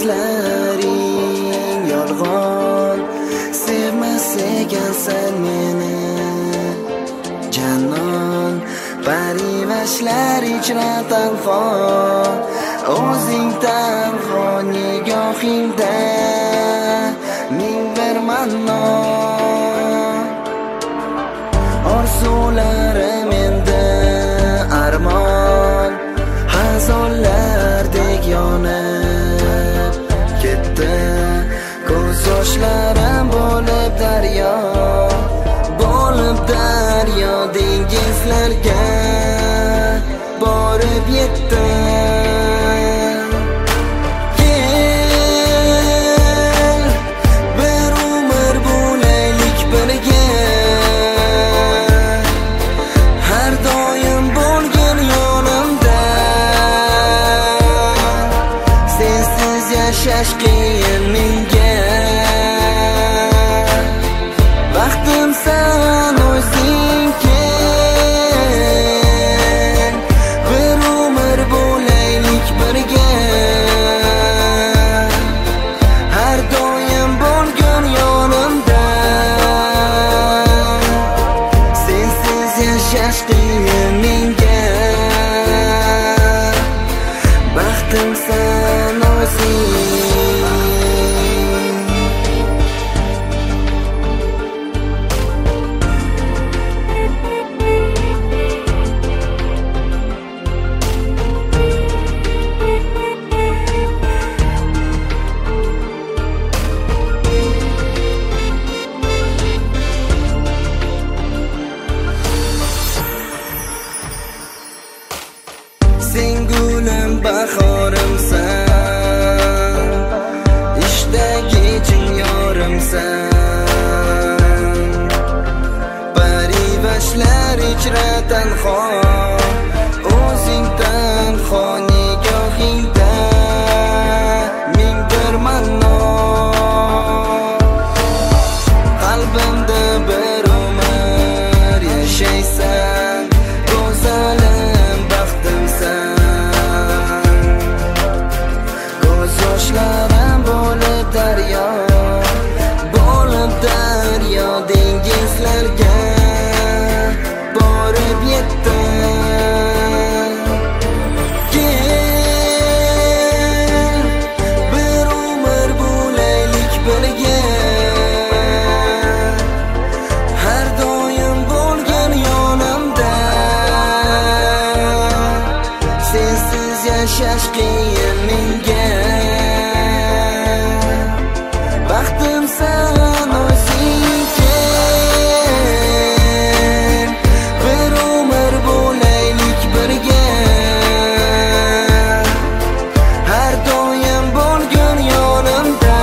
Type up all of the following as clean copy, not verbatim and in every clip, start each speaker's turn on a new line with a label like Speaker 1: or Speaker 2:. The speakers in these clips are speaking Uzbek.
Speaker 1: so'zlaring yolg'on. Sevmas ekansan meni janon, parivashlar ichra tanho, o'zing tanho nigohingda ming bir manno. Orzularim endi armon, hazonlardek yonib ketdi. Ko'z yoshlarim bo'lib daryo dengizlarga borib yetdi. Yashash qiyin menga, baxtimsan o'zing kel, bir umr bo'laylik birga. Har doim bo'lgin yonimda, sensiz yashash qiyin menga, baxtimsan o'zing. Sen gulim bahorimsan, ishdagi yorimsan, parivashlar ichra tanho, o'zing tanho nigohingda ming bir manno. Qalbimda bir umr yashaysan, go'zalim baxtimsan. Ko'z yoshlarim bo'lib daryo dengizlarga borib yetdi. Kel, bir umr bo'laylik birga, har doim bo'lgin yonimda, sensiz yashash qiyin menga, baxtimsan o'zing kel, bir umr bo'laylik birga, har doim bo'lgin yonimda,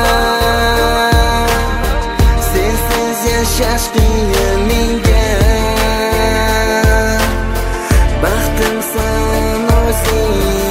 Speaker 1: sensiz yashash qiyin menga, baxtimsan o'zing.